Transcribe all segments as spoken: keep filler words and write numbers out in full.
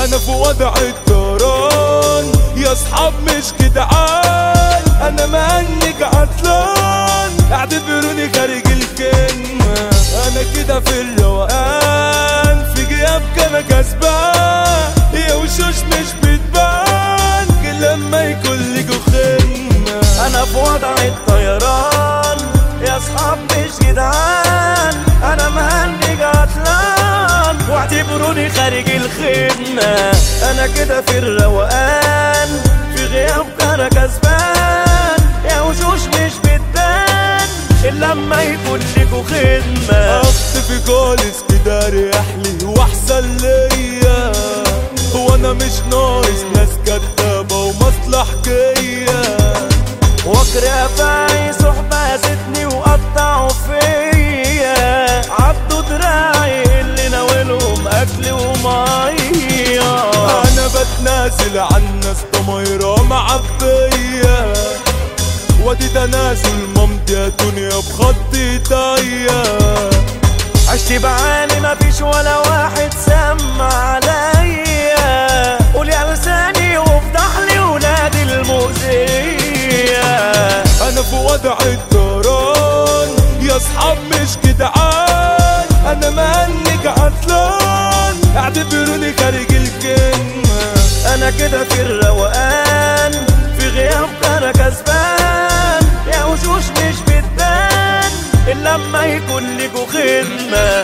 انا في وضع الطيران، يا اصحاب مش جدعان، انا مهنج عطلان، اعتبروني خارج الكلمة. انا كده في الروقان، في غيابك انا كسبان، يا وشوش مش بتبان غير لما يكون ليكوا خدمة. انا في وضع الطيران، يا اصحاب مش جدعان، انا مهنج عطلان، واعتبروني خارج الخدمة. انا كده في الروقان، في غيابك انا كسبان، يا وشوش مش بتبان الا لما يكون ليكوا خدمة. اختفي خالص كده ريحلي واحسن ليا، وانا مش ناقص ناس كدابة ومصلحجية، وكر افاعي صحبة زتني وقطعوا فيا، عضوا دراعي اللي ناولهم اكل ومية. انا بتنازل عن ناس ضمايرها معبية، وادي تنازل مامتي يا دنيا بخط ايديا. عشت بعاني مفيش ولا واحد سمع عليا، قول يا لساني وافضح لي ولادي المؤذية. انا في وضع الطيران، يا اصحاب مش جدعان، انا مهنج عطلان، اعتبروني خارج الكلمة. انا كده في الروقان، في غيابك انا كسبان، يا وشوش مش بتبان الا لما يكون ليكوا خدمة.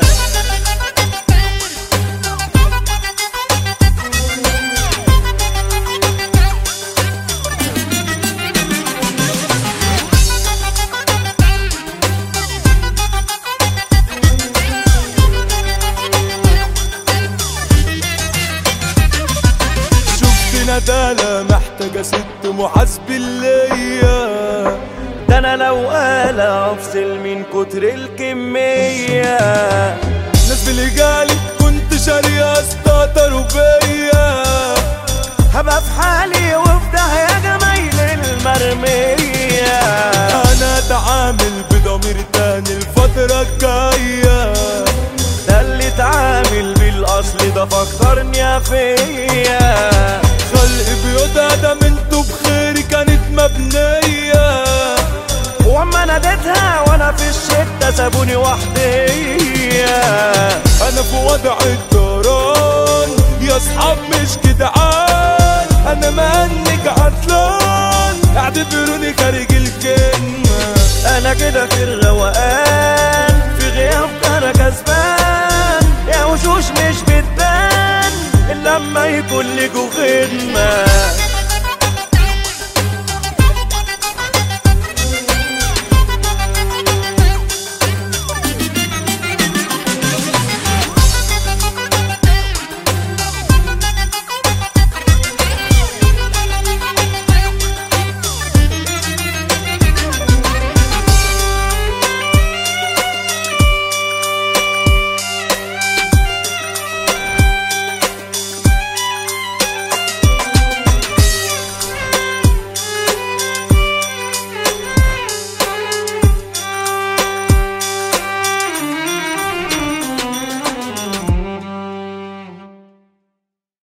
ندالة محتاجة ست محاسب ليا، ده انا لو قالة افصل من كتر الكمية. ناس بالجالي كنت شارية استهتروا بيا، هبقى في حالي وفي داهية جمايل المرمية. انا اتعامل بضمير تاني الفترة الجاية، ده اللي اتعامل بالاصل ده فكرني فيا. خلق بيوتها ده منتو بخيري كانت مبنية، واما ناديتها وانا في الشدة سابوني وحدية. انا في وضع الطيران، يا اصحاب مش جدعان، انا مهنج عطلان، اعتبروني خارج الكلمة. انا كده في الروقان، في غيابك انا كسبان، يا وشوش مش بتبان الا لما يكون ليكوا خدمة.